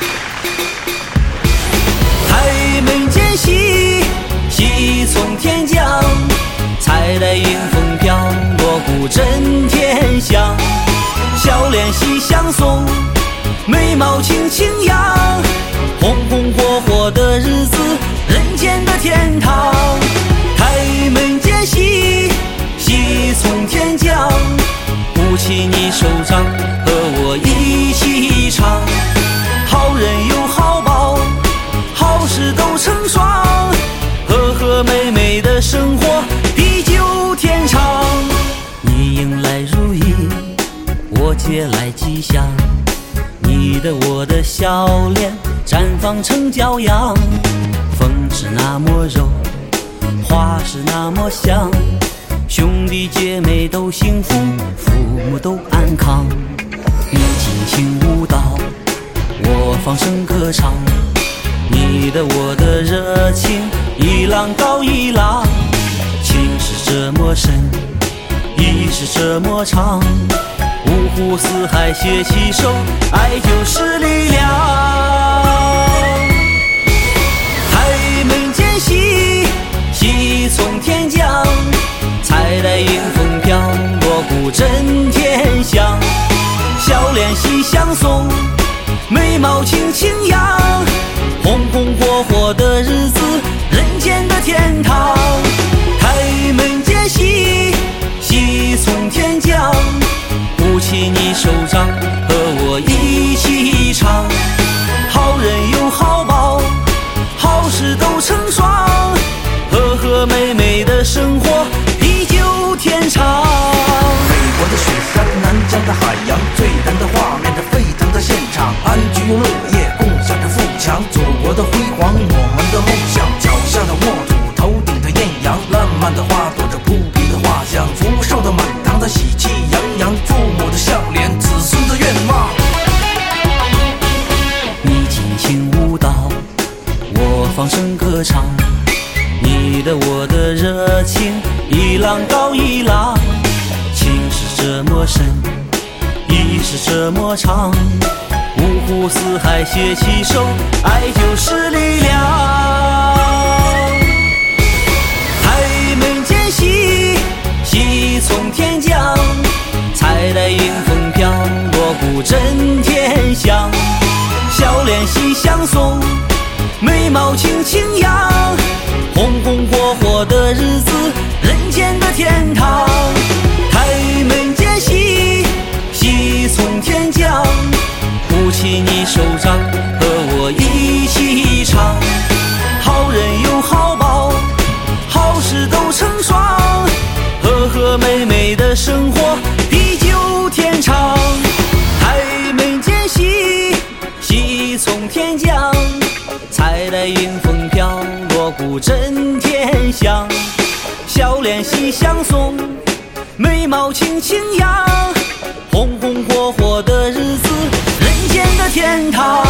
开门见喜，喜从天降，彩带迎风飘，锣鼓震天响。笑脸喜相送，眉毛轻轻扬，红红火火的日子，人间的天堂。开门见喜，喜从天降，鼓起你手掌，和我一起唱。好人有好报，好事都成双，和和美美的生活，地久天长。你迎来如意，我接来吉祥，你的我的笑脸绽放成骄阳。风是那么柔，花是那么香，兄弟姐妹都幸福，父母都安康。你尽情舞蹈，我放声歌唱，你的我的热情一浪高一浪。情是这么深，意是这么长，五湖四海携起手，爱就是力量。开门见喜，喜从天降，彩带迎风飘，锣鼓震天响。笑脸喜相送，眉毛轻轻扬，红红火火的日子，人间的天堂。开门见喜，喜从天降，鼓起你手掌，和我一起唱。好人有好报，好事都成双，和和美美的生活，地久天长。 美国的雪山，南疆的海洋，最燃的画面，这沸腾的现场，安居乐业，共享着富强，祖国的辉煌，我们的梦想。脚下的沃土，头顶的艳阳，烂漫的花朵，这扑鼻的花香，福寿的满堂的喜气洋洋，父母的笑脸，子孙的愿望。 你尽情舞蹈，我放声歌唱，你的我的热情一浪高一浪。情是这么深，意是这么长，五湖四海携起手，爱就是力量。开门见喜，喜从天降，彩带迎风飘，锣鼓震天响。笑脸喜相送，眉毛轻轻扬，红红火火的日子，人间的天堂。开门见喜，喜从天降，鼓起你手掌，和我一起唱。好人有好报，好事都成双，和和美美的生活，地久天长。开门见喜，喜从天降，彩带迎风飘，锣鼓震天响。笑脸喜相送，眉毛轻轻扬，红红火火的日子，人间的天堂。